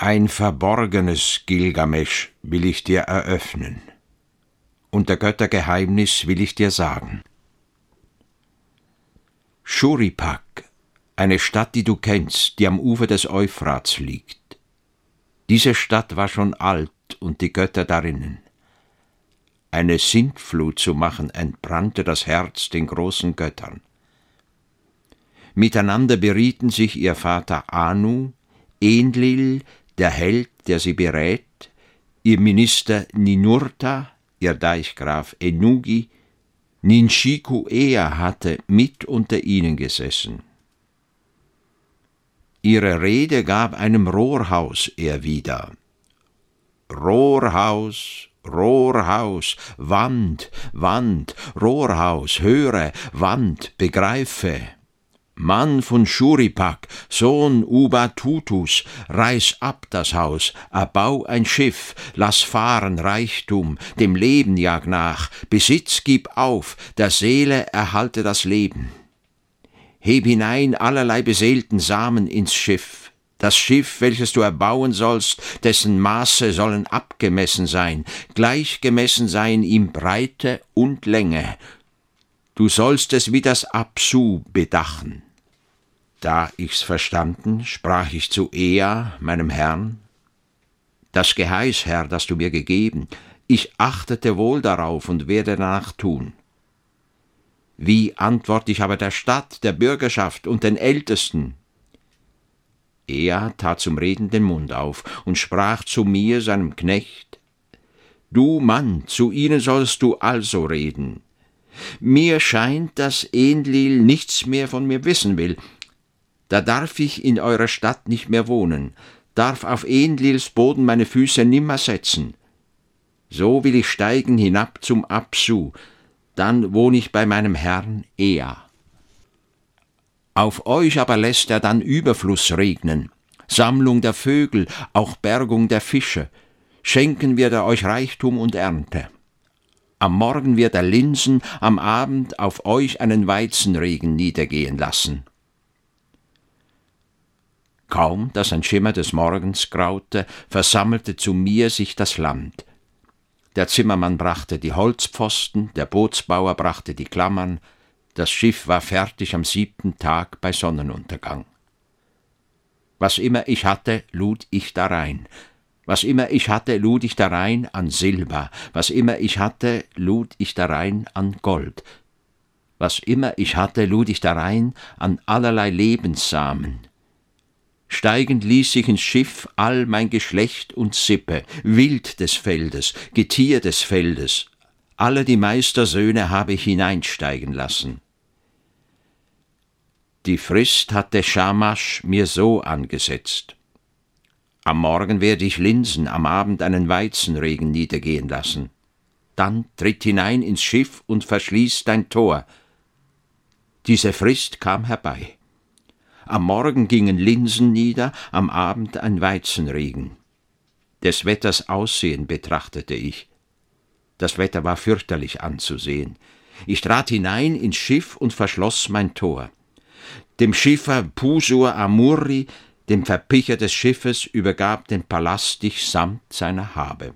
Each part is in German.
Ein verborgenes, Gilgamesch, will ich dir eröffnen, und der Göttergeheimnis will ich dir sagen. Shurippak, eine Stadt, die du kennst, die am Ufer des Euphrats liegt. Diese Stadt war schon alt und die Götter darinnen. Eine Sintflut zu machen, entbrannte das Herz den großen Göttern. Miteinander berieten sich ihr Vater Anu, Enlil, der Held, der sie berät, ihr Minister Ninurta, ihr Deichgraf Ennugi, Ninshiku Ea hatte mit unter ihnen gesessen. Ihre Rede gab einem Rohrhaus er wieder. Rohrhaus, Rohrhaus, Wand, Wand, Rohrhaus, höre, Wand, begreife. Mann von Shurippak, Sohn Ubatutus, reiß ab das Haus, erbau ein Schiff, lass fahren Reichtum, dem Leben jag nach, Besitz gib auf, der Seele erhalte das Leben. Heb hinein allerlei beseelten Samen ins Schiff, das Schiff, welches du erbauen sollst, dessen Maße sollen abgemessen sein, gleich gemessen sein ihm Breite und Länge. Du sollst es wie das Apsu bedachen. Da ich's verstanden, sprach ich zu Ea, meinem Herrn: Das Geheiß, Herr, das du mir gegeben, ich achtete wohl darauf und werde danach tun. Wie antworte ich aber der Stadt, der Bürgerschaft und den Ältesten? Ea tat zum Reden den Mund auf und sprach zu mir, seinem Knecht: Du Mann, zu ihnen sollst du also reden. Mir scheint, dass Enlil nichts mehr von mir wissen will. Da darf ich in eurer Stadt nicht mehr wohnen, darf auf Enlils Boden meine Füße nimmer setzen. So will ich steigen hinab zum Apsu, dann wohne ich bei meinem Herrn Ea. Auf euch aber lässt er dann Überfluss regnen, Sammlung der Vögel, auch Bergung der Fische, schenken wird er euch Reichtum und Ernte. Am Morgen wird er Linsen, am Abend auf euch einen Weizenregen niedergehen lassen. Kaum, dass ein Schimmer des Morgens graute, versammelte zu mir sich das Land. Der Zimmermann brachte die Holzpfosten, der Bootsbauer brachte die Klammern, das Schiff war fertig am 7. Tag bei Sonnenuntergang. Was immer ich hatte, lud ich darein. Was immer ich hatte, lud ich darein an Silber. Was immer ich hatte, lud ich darein an Gold. Was immer ich hatte, lud ich darein an allerlei Lebenssamen. Steigend ließ ich ins Schiff all mein Geschlecht und Sippe, Wild des Feldes, Getier des Feldes, alle die Meistersöhne habe ich hineinsteigen lassen. Die Frist hatte Shamash mir so angesetzt: Am Morgen werde ich Linsen, am Abend einen Weizenregen niedergehen lassen. Dann tritt hinein ins Schiff und verschließ dein Tor. Diese Frist kam herbei. Am Morgen gingen Linsen nieder, am Abend ein Weizenregen. Des Wetters Aussehen betrachtete ich. Das Wetter war fürchterlich anzusehen. Ich trat hinein ins Schiff und verschloss mein Tor. Dem Schiffer Pusur Amurri, dem Verpicher des Schiffes, übergab den Palast ich samt seiner Habe.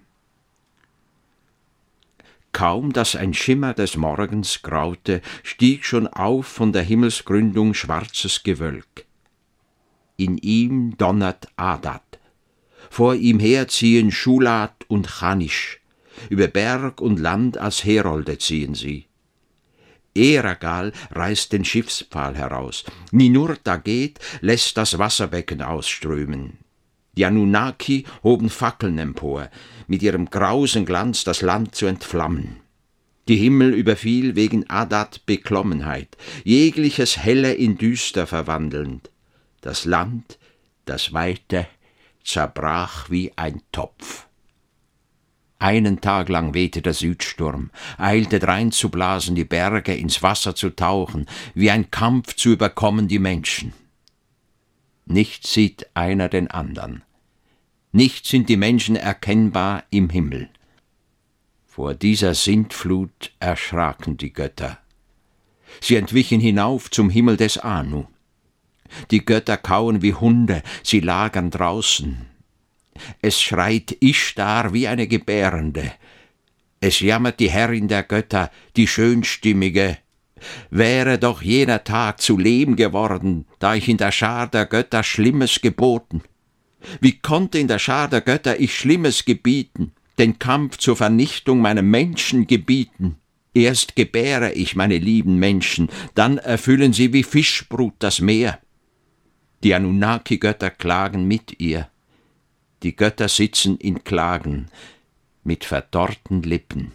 Kaum, dass ein Schimmer des Morgens graute, stieg schon auf von der Himmelsgründung schwarzes Gewölk. In ihm donnert Adad. Vor ihm herziehen Schulat und Chanisch. Über Berg und Land als Herolde ziehen sie. Eragal reißt den Schiffspfahl heraus. Ninurta geht, lässt das Wasserbecken ausströmen. Die Anunnaki hoben Fackeln empor, mit ihrem grausen Glanz das Land zu entflammen. Die Himmel überfiel wegen Adad Beklommenheit, jegliches Helle in Düster verwandelnd. Das Land, das Weite, zerbrach wie ein Topf. Einen Tag lang wehte der Südsturm, eilte drein zu blasen, die Berge ins Wasser zu tauchen, wie ein Kampf zu überkommen die Menschen. Nicht sieht einer den andern. Nicht sind die Menschen erkennbar im Himmel. Vor dieser Sintflut erschraken die Götter. Sie entwichen hinauf zum Himmel des Anu. Die Götter kauen wie Hunde, sie lagern draußen. Es schreit Ishtar wie eine Gebärende. Es jammert die Herrin der Götter, die Schönstimmige. Wäre doch jener Tag zu Lehm geworden, da ich in der Schar der Götter Schlimmes geboten. Wie konnte in der Schar der Götter ich Schlimmes gebieten, den Kampf zur Vernichtung meiner Menschen gebieten? Erst gebäre ich meine lieben Menschen, dann erfüllen sie wie Fischbrut das Meer. Die Anunnaki-Götter klagen mit ihr. Die Götter sitzen in Klagen, mit verdorrten Lippen.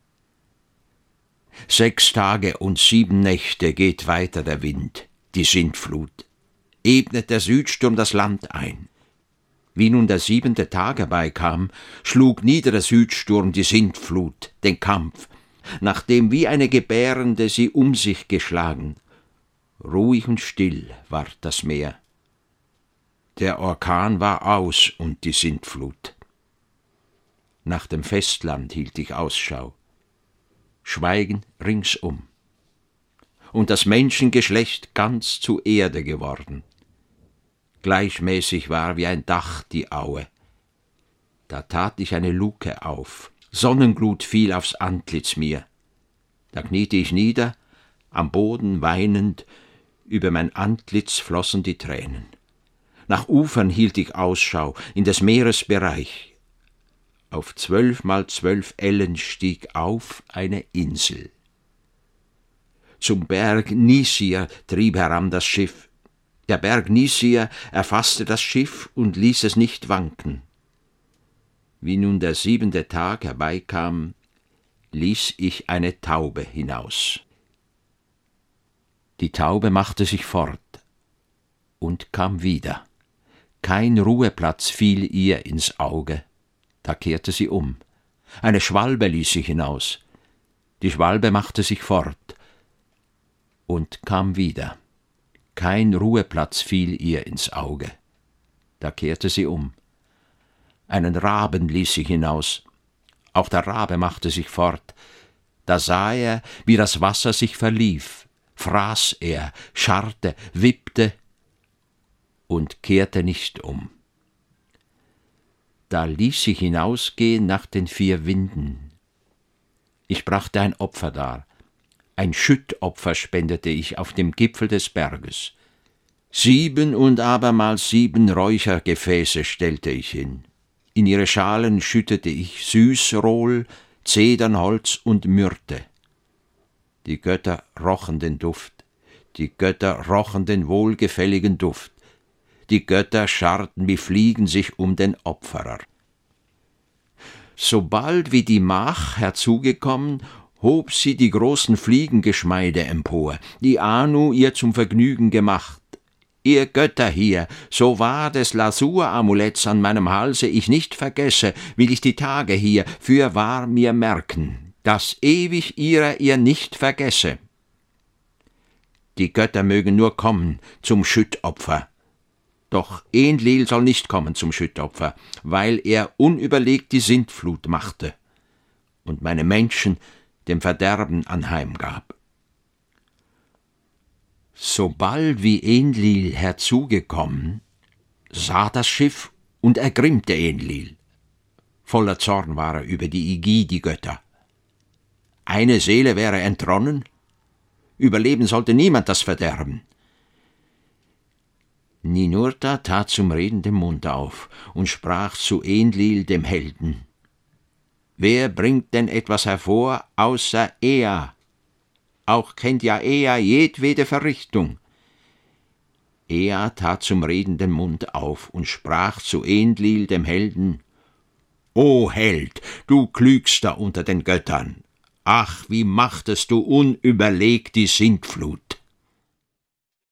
6 Tage und 7 Nächte geht weiter der Wind, die Sintflut. Ebnet der Südsturm das Land ein. Wie nun der 7. Tag herbeikam, schlug nieder der Südsturm die Sintflut, den Kampf, nachdem wie eine Gebärende sie um sich geschlagen. Ruhig und still ward das Meer. Der Orkan war aus und die Sintflut. Nach dem Festland hielt ich Ausschau. Schweigen ringsum. Und das Menschengeschlecht ganz zu Erde geworden. Gleichmäßig war wie ein Dach die Aue. Da tat ich eine Luke auf. Sonnenglut fiel aufs Antlitz mir. Da kniete ich nieder, am Boden weinend, über mein Antlitz flossen die Tränen. Nach Ufern hielt ich Ausschau, in des Meeres Bereich. Auf 12 mal 12 Ellen stieg auf eine Insel. Zum Berg Nisir trieb heran das Schiff. Der Berg Nisir erfasste das Schiff und ließ es nicht wanken. Wie nun der 7. Tag herbeikam, ließ ich eine Taube hinaus. Die Taube machte sich fort und kam wieder. Kein Ruheplatz fiel ihr ins Auge. Da kehrte sie um. Eine Schwalbe ließ sie hinaus. Die Schwalbe machte sich fort und kam wieder. Kein Ruheplatz fiel ihr ins Auge. Da kehrte sie um. Einen Raben ließ sie hinaus. Auch der Rabe machte sich fort. Da sah er, wie das Wasser sich verlief, fraß er, scharrte, wippte und kehrte nicht um. Da ließ ich hinausgehen nach den 4 Winden. Ich brachte ein Opfer dar. Ein Schüttopfer spendete ich auf dem Gipfel des Berges. 7 und abermals 7 Räuchergefäße stellte ich hin. In ihre Schalen schüttete ich Süßrohl, Zedernholz und Myrte. Die Götter rochen den Duft, die Götter rochen den wohlgefälligen Duft. Die Götter scharrten wie Fliegen sich um den Opferer. Sobald wie die Mach herzugekommen, hob sie die großen Fliegengeschmeide empor, die Anu ihr zum Vergnügen gemacht. Ihr Götter hier, so wahr des Lasur-Amuletts an meinem Halse ich nicht vergesse, will ich die Tage hier fürwahr mir merken, dass ewig ihr nicht vergesse. Die Götter mögen nur kommen zum Schüttopfer. Doch Enlil soll nicht kommen zum Schüttopfer, weil er unüberlegt die Sintflut machte und meine Menschen dem Verderben anheimgab. Sobald wie Enlil herzugekommen, sah das Schiff und ergrimmte Enlil. Voller Zorn war er über die Igidi-Götter. Eine Seele wäre entronnen, überleben sollte niemand das Verderben. Ninurta tat zum Reden den Mund auf und sprach zu Enlil, dem Helden: Wer bringt denn etwas hervor, außer Ea? Auch kennt ja Ea jedwede Verrichtung. Ea tat zum Reden den Mund auf und sprach zu Enlil, dem Helden: O Held, du Klügster unter den Göttern! Ach, wie machtest du unüberlegt die Sintflut!